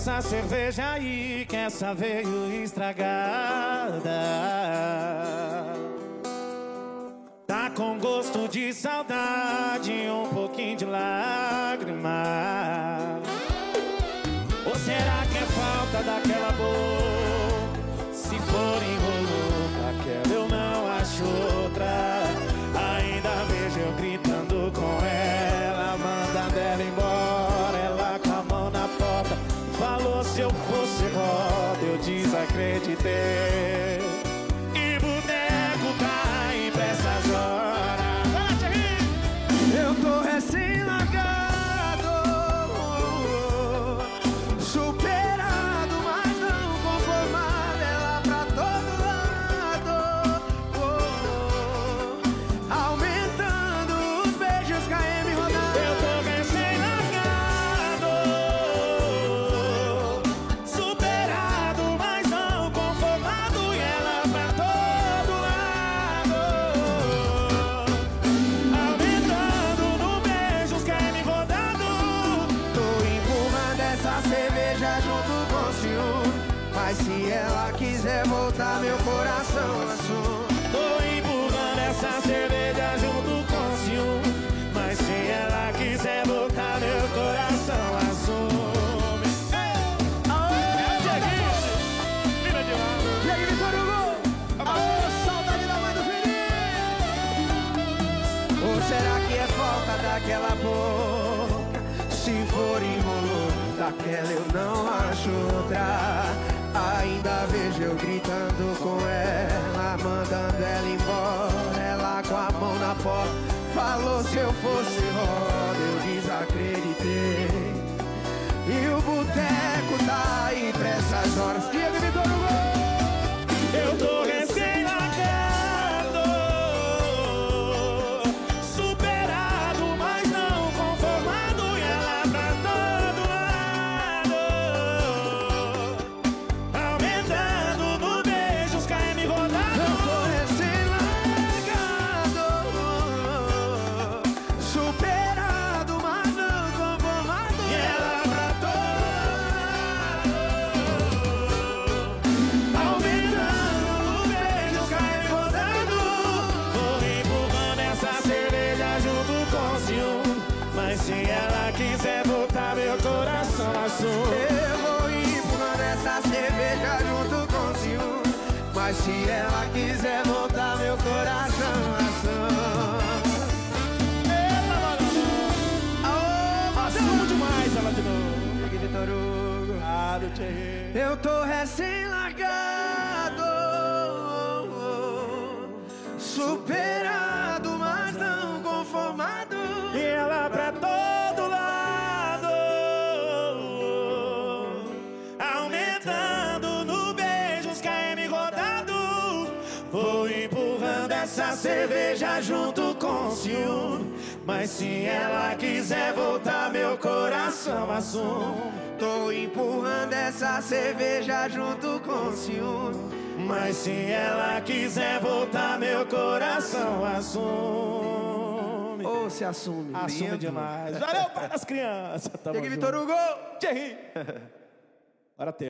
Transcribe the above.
essa cerveja aí, que essa veio estragada. Tá com gosto de saudade, um pouquinho de lágrima. Ou será que é falta daquela boca? Se for enrolo daquela eu não acho outra. Ainda vejo eu gritando com ela, mandando ela embora, ela com a mão na porta. Falou se eu fosse roda, eu desacreditei. E boteco tá aí pra essas horas. Eu tô recém-largado, superado, mas não conformado. Ela pra todo lado, aumentando os beijos, KM rodando. Eu tô recém-largado, superado, mas não conformado. E ela pra todo lado, aumentando no beijo, quer me rodando. Tô empurrando essa cerveja junto com o ciúme, mas se ela quiser voltar, meu coração assume. Tô empurrando essa cerveja junto com o ciúme, mas se ela quiser voltar, meu coração assume. E aí, Vitor Hugo? Aô, saudade da mãe do Felipe! Ou será que é falta daquela boca? Se for enrolo daquela eu não acho outra. Ainda vejo eu gritando com ela, mandando ela embora, ela com a mão na porta. Falou se eu fosse roda, eu desacreditei. E o boteco tá aí pra essas horas. E aí, Vitor Hugo? Eu tô recém-largado, superado, mas não conformado. E ela pra todo lado, aumentando no beijo, os KM rodando. Eu tô recém-largado, superado, mas não conformado. E ela pra todo lado, aumentando no beijo, os KM rodando. Vou empurrando essa cerveja junto com o ciúme, mas se ela quiser voltar, meu coração assume. Eu vou empurrando essa cerveja junto com o ciúme, mas se ela quiser voltar, meu coração assume. Mas eu amo demais ela de novo. E aí, Vitor Hugo? Claro, Thierry. Eu tô recém-largado, superado, mas não conformado. E ela pra todo lado, aumentando no beijo, os KM rodando. Vou empurrando essa cerveja junto com o ciúme, mas se ela quiser voltar, meu coração assume. Tô empurrando essa cerveja junto com o ciúme, Mas se ela quiser voltar, meu coração assume. ou se assume. Assume Lindo. demais. Valeu, pai das crianças. E aí, Vitor Hugo? Thierry. Bora ter.